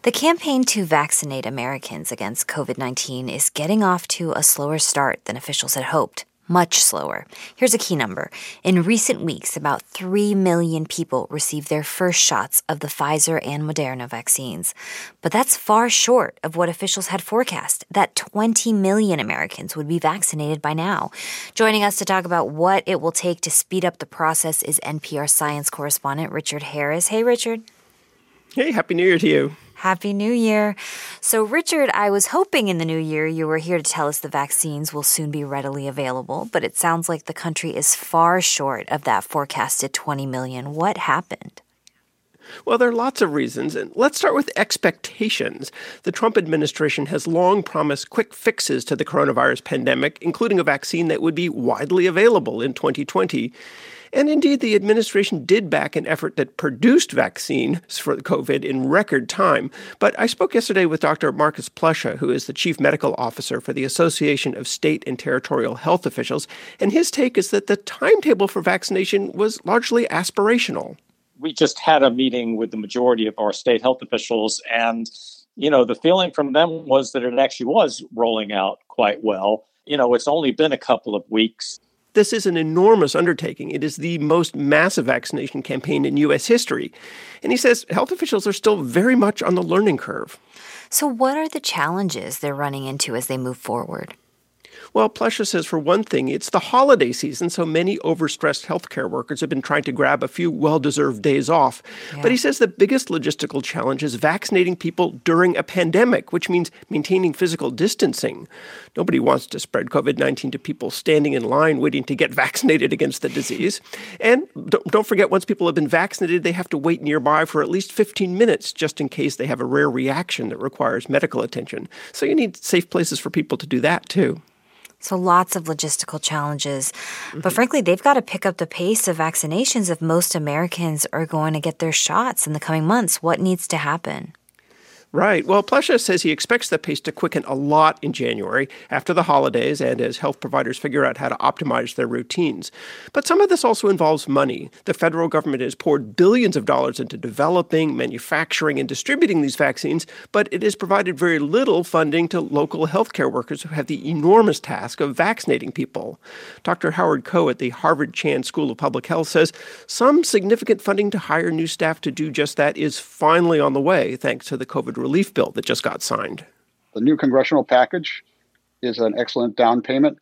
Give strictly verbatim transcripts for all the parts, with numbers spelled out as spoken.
The campaign to vaccinate Americans against covid nineteen is getting off to a slower start than officials had hoped. Much slower. Here's a key number. In recent weeks, about three million people received their first shots of the Pfizer and Moderna vaccines. But that's far short of what officials had forecast, that twenty million Americans would be vaccinated by now. Joining us to talk about what it will take to speed up the process is N P R science correspondent Richard Harris. Hey, Richard. Hey, Happy New Year to you. Happy New Year. So, Richard, I was hoping in the new year you were here to tell us the vaccines will soon be readily available, but it sounds like the country is far short of that forecasted twenty million. What happened? Well, there are lots of reasons, and let's start with expectations. The Trump administration has long promised quick fixes to the coronavirus pandemic, including a vaccine that would be widely available in twenty twenty. And indeed, the administration did back an effort that produced vaccines for COVID in record time. But I spoke yesterday with Doctor Marcus Plusha, who is the chief medical officer for the Association of State and Territorial Health Officials, and his take is that the timetable for vaccination was largely aspirational. We just had a meeting with the majority of our state health officials, and, you know, the feeling from them was that it actually was rolling out quite well. You know, it's only been a couple of weeks. This is an enormous undertaking. It is the most massive vaccination campaign in U S history. And he says health officials are still very much on the learning curve. So what are the challenges they're running into as they move forward? Well, Plusha says, for one thing, it's the holiday season, so many overstressed healthcare workers have been trying to grab a few well-deserved days off. Yeah. But he says the biggest logistical challenge is vaccinating people during a pandemic, which means maintaining physical distancing. Nobody wants to spread covid nineteen to people standing in line waiting to get vaccinated against the disease. And don't forget, once people have been vaccinated, they have to wait nearby for at least fifteen minutes, just in case they have a rare reaction that requires medical attention. So you need safe places for people to do that, too. So lots of logistical challenges. Mm-hmm. But frankly, they've got to pick up the pace of vaccinations if most Americans are going to get their shots in the coming months. What needs to happen? Right. Well, Plusha says he expects the pace to quicken a lot in January after the holidays and as health providers figure out how to optimize their routines. But some of this also involves money. The federal government has poured billions of dollars into developing, manufacturing, and distributing these vaccines, but it has provided very little funding to local healthcare workers who have the enormous task of vaccinating people. Doctor Howard Koh at the Harvard Chan School of Public Health says some significant funding to hire new staff to do just that is finally on the way, thanks to the COVID relief bill that just got signed. The new congressional package is an excellent down payment,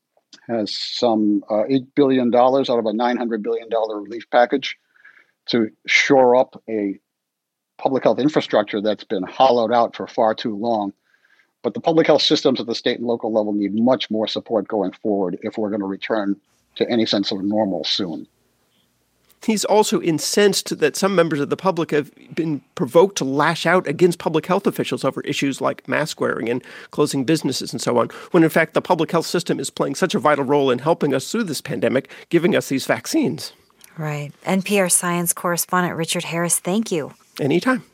has some uh, eight billion dollars out of a nine hundred billion dollars relief package to shore up a public health infrastructure that's been hollowed out for far too long. But the public health systems at the state and local level need much more support going forward if we're going to return to any sense of normal soon. He's also incensed that some members of the public have been provoked to lash out against public health officials over issues like mask wearing and closing businesses and so on, when in fact the public health system is playing such a vital role in helping us through this pandemic, giving us these vaccines. Right. N P R science correspondent Richard Harris, thank you. Anytime.